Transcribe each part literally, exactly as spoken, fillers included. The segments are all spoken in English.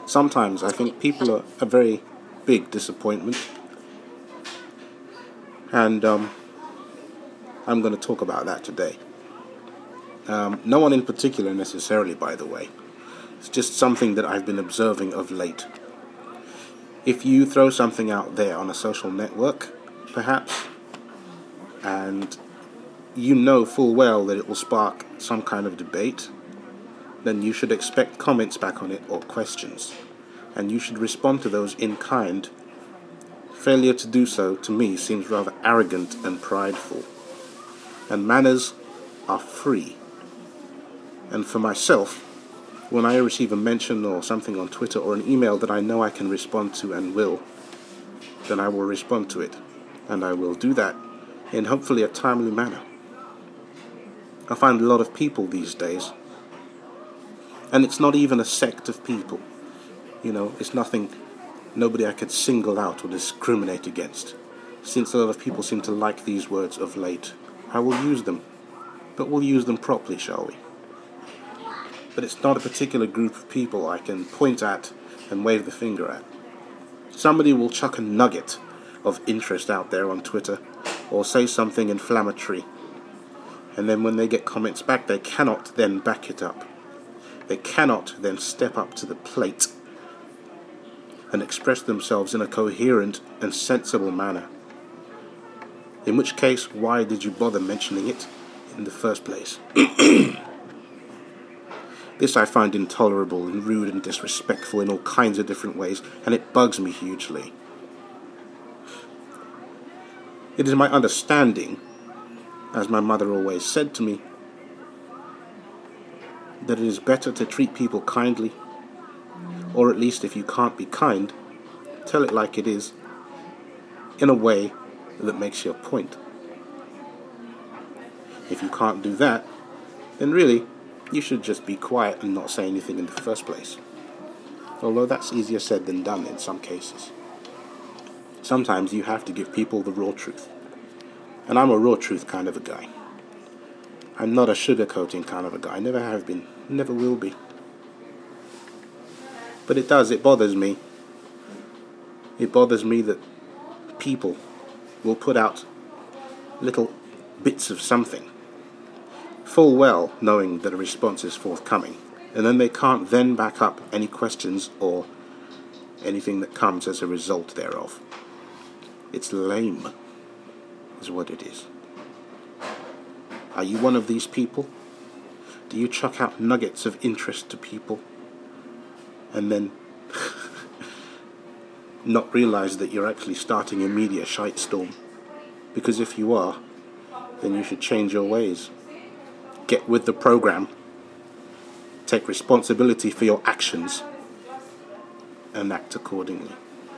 Sometimes I think people are a very big disappointment, and um, I'm going to talk about that today. Um, no one in particular necessarily, by the way. It's just something that I've been observing of late. If you throw something out there on a social network, perhaps, and you know full well that it will spark some kind of debate, then you should expect comments back on it or questions, and you should respond to those in kind. Failure to do so, to me, seems rather arrogant and prideful. And manners are free. And for myself, when I receive a mention or something on Twitter or an email that I know I can respond to and will, then I will respond to it. And I will do that in hopefully a timely manner. I find a lot of people these days, and it's not even a sect of people. You know, it's nothing, nobody I could single out or discriminate against. Since a lot of people seem to like these words of late, I will use them. But we'll use them properly, shall we? But it's not a particular group of people I can point at and wave the finger at. Somebody will chuck a nugget of interest out there on Twitter or say something inflammatory, and then when they get comments back, they cannot then back it up. They cannot then step up to the plate and express themselves in a coherent and sensible manner. In which case, why did you bother mentioning it in the first place? This I find intolerable and rude and disrespectful in all kinds of different ways, and it bugs me hugely. It is my understanding, as my mother always said to me, that it is better to treat people kindly, or at least if you can't be kind, tell it like it is, in a way that makes your point. If you can't do that, then really, you should just be quiet and not say anything in the first place. Although that's easier said than done in some cases. Sometimes you have to give people the raw truth. And I'm a raw truth kind of a guy. I'm not a sugarcoating kind of a guy. I never have been. Never will be. But it does. It bothers me. It bothers me that people will put out little bits of something, full well knowing that a response is forthcoming, and then they can't then back up any questions or anything that comes as a result thereof. It's lame, is what it is. Are you one of these people? Do you chuck out nuggets of interest to people and then not realize that you're actually starting a media shitestorm? Because if you are, then you should change your ways. Get with the program, take responsibility for your actions, and act accordingly.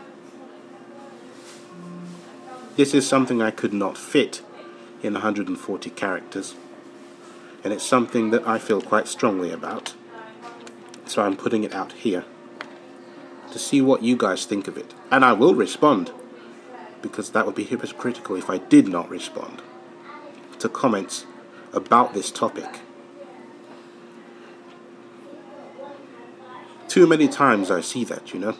This is something I could not fit in one hundred forty characters, and it's something that I feel quite strongly about, so I'm putting it out here to see what you guys think of it. And I will respond, because that would be hypocritical if I did not respond to comments about this topic. Too many times I see that, you know.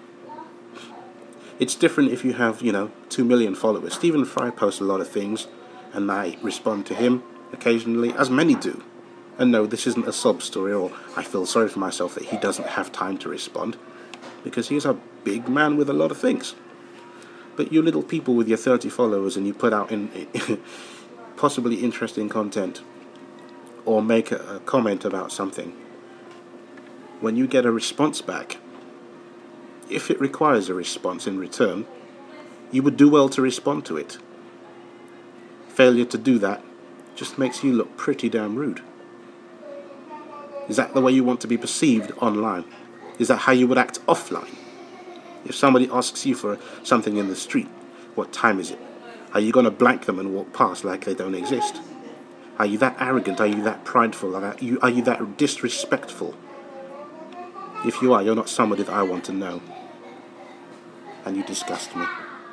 It's different if you have, you know, two million followers. Stephen Fry posts a lot of things, and I respond to him occasionally, as many do. And no, this isn't a sob story, or I feel sorry for myself that he doesn't have time to respond, because he's a big man with a lot of things. But you little people with your thirty followers, and you put out in possibly interesting content, or make a, a comment about something, when you get a response back, if it requires a response in return, you would do well to respond to it. Failure to do that just makes you look pretty damn rude. Is that the way you want to be perceived online? Is that how you would act offline? If somebody asks you for something in the street, what time is it? Are you going to blank them and walk past like they don't exist? Are you that arrogant? Are you that prideful? Are you, are you that disrespectful? If you are, you're not somebody that I want to know. And you disgust me.